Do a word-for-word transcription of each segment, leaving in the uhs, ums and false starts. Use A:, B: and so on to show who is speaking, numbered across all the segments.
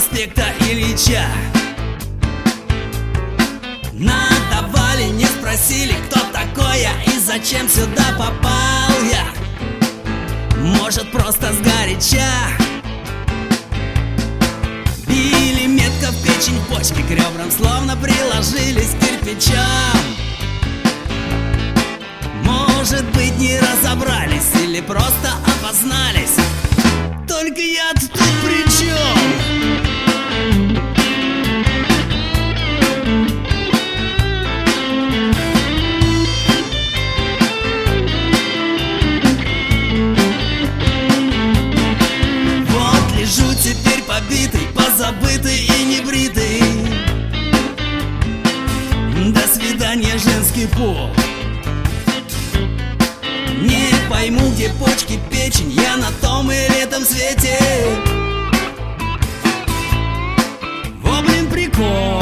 A: проспекта Ильича. Надавали, не спросили, кто такой я и зачем сюда попал я. Может, просто сгоряча. Били метко в печень, в почки, к ребрам словно приложились к кирпичам. Может быть, не разобрались или просто опознались. Только я-то тут при чем? Вот лежу теперь побитый, позабытый и небритый. До свидания, женский пол. Не пойму, где почки, печень, я на том или этом свете. Во, блин, прикол.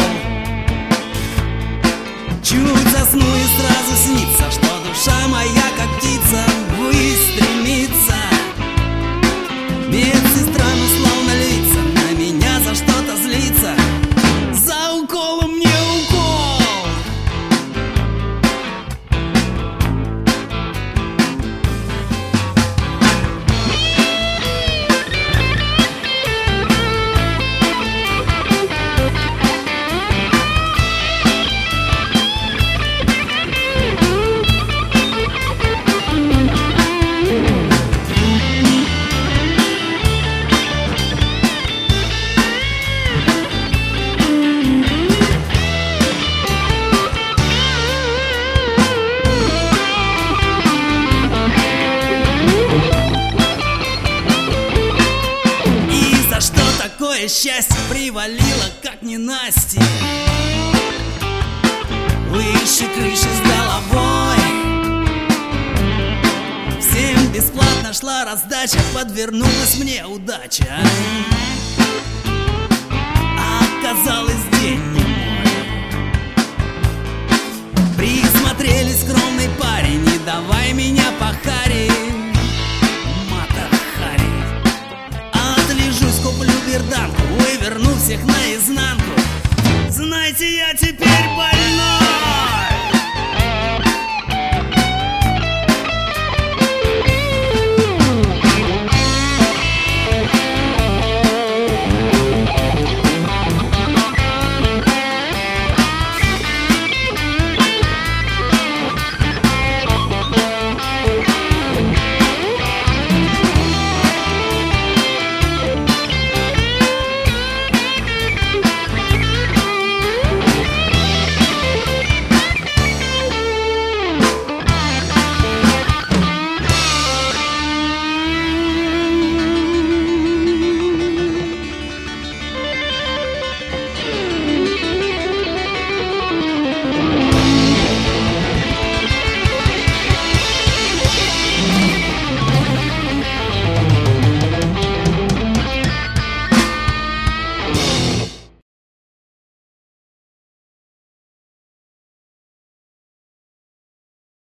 A: Чуть засну и сразу снится, что душа моя, как птица, выстремится. Медсестра, ну словно лица, на меня за что-то злится. За уколом мне укол. Такое счастье привалило, как ненастье. Выше крыши с головой. Всем бесплатно шла раздача, подвернулась мне удача. Оказалось, день не мой. Присмотрели, скромный парень, не давай меня пахать.